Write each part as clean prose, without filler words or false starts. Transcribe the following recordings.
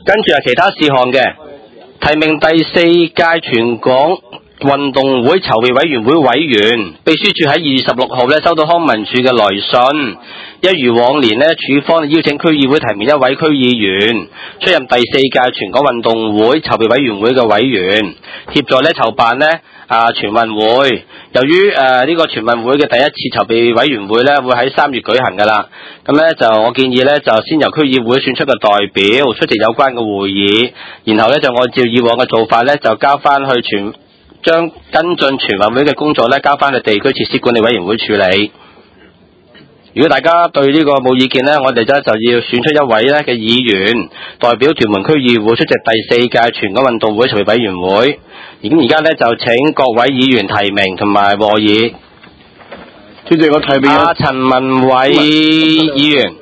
跟住係其他事項嘅，提名第4屆全港運動會籌備委員會委員，秘書處喺2月16號咧收到康文署嘅來信，一如往年咧，處方邀請區議會提名一位區議員出任第4屆全港運動會籌備委員會嘅委員，協助咧籌辦咧全運會。由於呢個全運會嘅第一次籌備委員會咧會喺3月舉行㗎啦，咁咧就我建議咧就先由區議會選出個代表出席有關嘅會議，然後咧就按照以往嘅做法咧就交翻去將跟進全運會嘅工作咧交翻去地區設施管理委員會處理。如果大家對呢個冇意見咧，我哋就要選出一位咧嘅議員代表屯門區議會出席第4屆全港運動會籌備委員會。而家咧就請各位議員提名同埋和議。 主席，我提名陳文偉議員。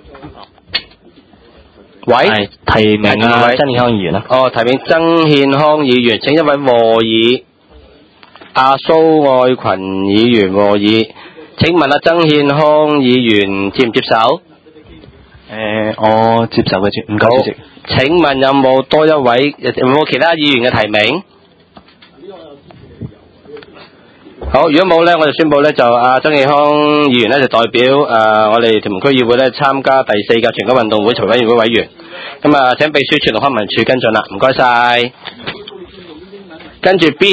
喂， 提名曾憲康議員啦。 提名曾憲康議員，請一位和議。蘇愛群議員和議。請問曾憲康議員接唔接受？ 我接受嘅，唔該主席。 請問有冇多一位？有冇其他議員嘅提名？好，如果冇咧，我就宣布咧就曾憲康議員咧就代表我哋屯門區議會咧參加第4屆全港運動會籌備委員會委員。咁請秘書處同康文署跟進啦，唔該晒。跟住 B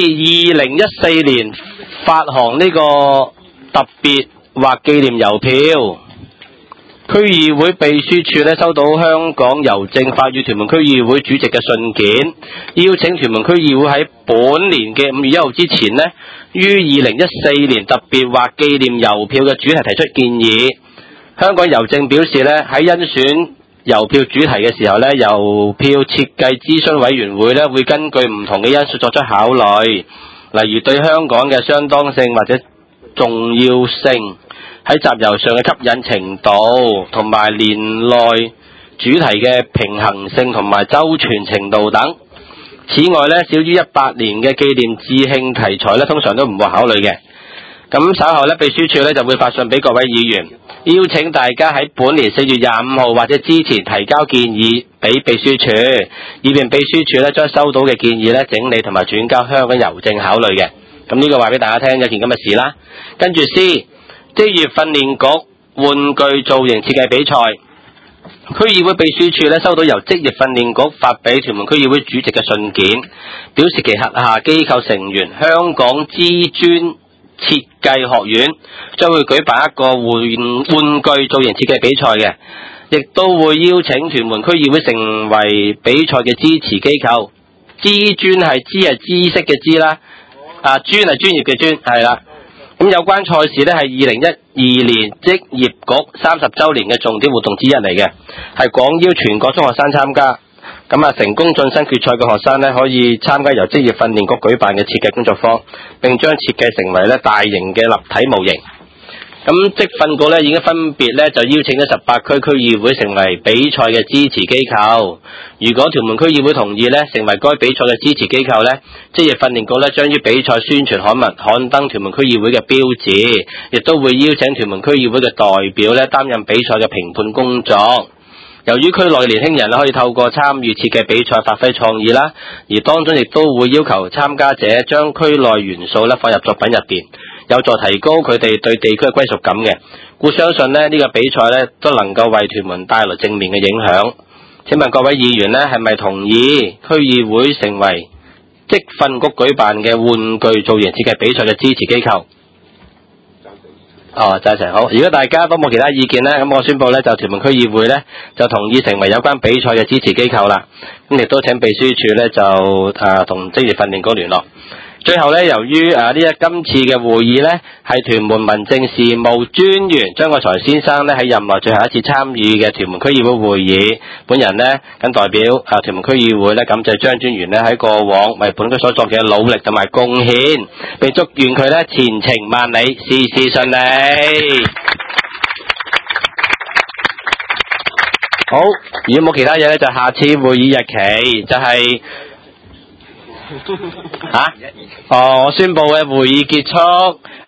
2014年發行呢個特別或紀念郵票。區議會秘書處咧收到香港郵政發予屯門區議會主席嘅信件，邀請屯門區議會喺本年嘅5月1號之前呢，於2014年特別或紀念郵票嘅主題提出建議。香港郵政表示咧喺甄選郵票主題嘅時候咧，郵票設計諮詢委員會咧會根據唔同嘅因素作出考慮，例如對香港嘅相當性或者重要性，喺集郵上嘅吸引程度，同埋年內主題嘅平衡性同埋周全程度等。此外咧，少於100年嘅紀念致慶題材咧，通常都唔會考慮嘅。咁稍後咧，秘書處咧就會發信俾各位議員，邀請大家喺本年4月25號或者之前提交建議俾秘書處，以便秘書處咧將收到嘅建議咧整理同埋轉交香港郵政考慮嘅。咁呢個話俾大家聽，有件咁嘅事啦。跟住 C。職業訓練局玩具造型設計比賽，區議會秘書處咧收到由職業訓練局發俾屯門區議會主席嘅信件，表示其轄下機構成員香港知專設計學院將會舉辦一個玩具造型設計比賽嘅，亦都會邀請屯門區議會成為比賽嘅支持機構。知專係知識嘅知啦，專係專業嘅專，係啦。咁有關賽事咧係2012年職業局30週年嘅重點活動之一嚟嘅，係廣邀全國中學生參加。咁成功晉身決賽嘅學生咧可以參加由職業訓練局舉辦嘅設計工作坊，並將設計成為咧大型嘅立體模型。咁職訓局咧已經分別咧就邀請咗18區區議會成為比賽嘅支持機構。如果屯門區議會同意咧成為該比賽嘅支持機構咧，職業訓練局咧將於比賽宣傳刊物刊登屯門區議會嘅標誌，亦都會邀請屯門區議會嘅代表咧擔任比賽嘅評判工作。由於區內年輕人可以透過參與設計比賽發揮創意啦，而當中亦都會要求參加者將區內元素咧放入作品入邊，有助提高佢哋對地區嘅歸屬感嘅。故相信呢個比賽咧都能夠為屯門帶來正面嘅影響。請問各位議員咧係咪同意區議會成為職訓局舉辦嘅玩具造型設計比賽嘅支持機構？贊成。好，如果大家都冇其他意見咧，咁我宣布咧就屯門區議會咧就同意成為有關比賽嘅支持機構啦。咁亦都請秘書處咧就同職業訓練局聯絡。最後咧，由於今次嘅會議咧係屯門民政事務專員張國財先生咧喺任內最後一次參與嘅屯門區議會會議，本人咧謹代表屯門區議會咧感謝張專員咧喺過往為本區所作嘅努力同埋貢獻，並祝願佢咧前程萬里，事事順利。好，如果冇其他嘢咧，就下次會議日期就係我宣布嘅會議結束。